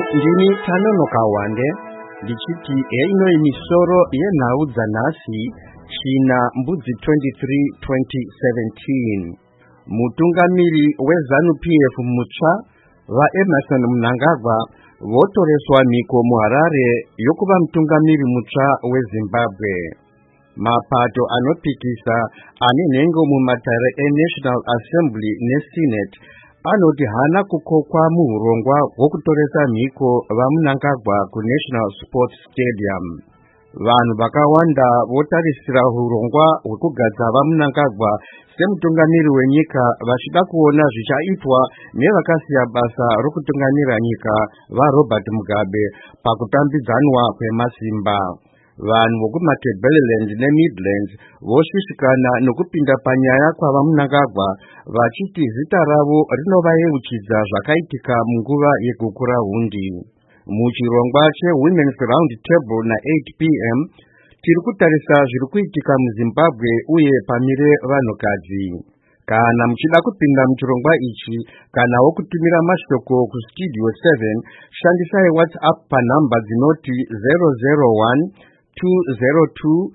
Ndini Tanono Kawande ndichiti ino imisoro yenhau dzanhasi china mbudzi 23 2017. Mutungamiri weZANU-PF mutsva vaEmerson Mnangagwa votoreswa mhiko muHarare yokuva mutungamiri mutsva weZimbabwe. Mapato anopikisa ane nhengo mumatare eNational Assembly neSenate anoti hana kukokwa muhurongwa hwokutoresa mhiko vaMnangagwa kuNational Sports Stadium. Vanhu vakawanda votarisira hurongwa hwekugadza vaMnangagwa semutungamiri wenyika vachida kuona zvichaitwa nevakasiya basa rokutungamira nyika vaRobert Mugabe pakutambidzanwa kwemasimba. Vanhu vokumaTebeleland neMidlands voshushikana nokupinda panyaya kwavaMnangagwa vachiti zita ravo rinovayeuchidza zvakaitika munguva yeguku rahundi. Muchirongwa cheWomen's Round Table na8 p.m. tiri kutarisa zviri kuitika muZimbabwe uye pamire vanhukadzi. Kana muchida kupinda muchirongwa ichi kana wokutumira mashoko kustudio 7 shandisai WhatsApp panhamba dzinoti 001 202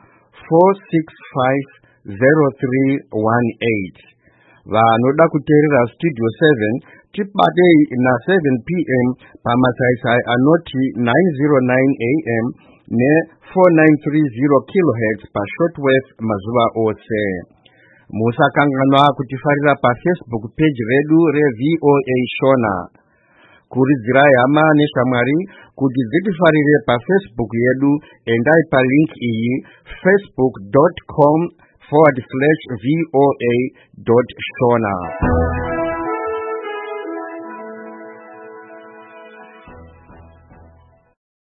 465 0318. Vanoda kuteerera studio 7 tibatei na 7 p.m. pamasaisai anoti 909 a.m. ne 4930 kHz pashortwave mazuva ose. Musakanganwa kutifarira paFacebook page redu reVOA Shona. Kuridzirai hama neshamwari kuti dzitifarire paFacebook yedu, endai palink iyi facebook.com/voa.shona.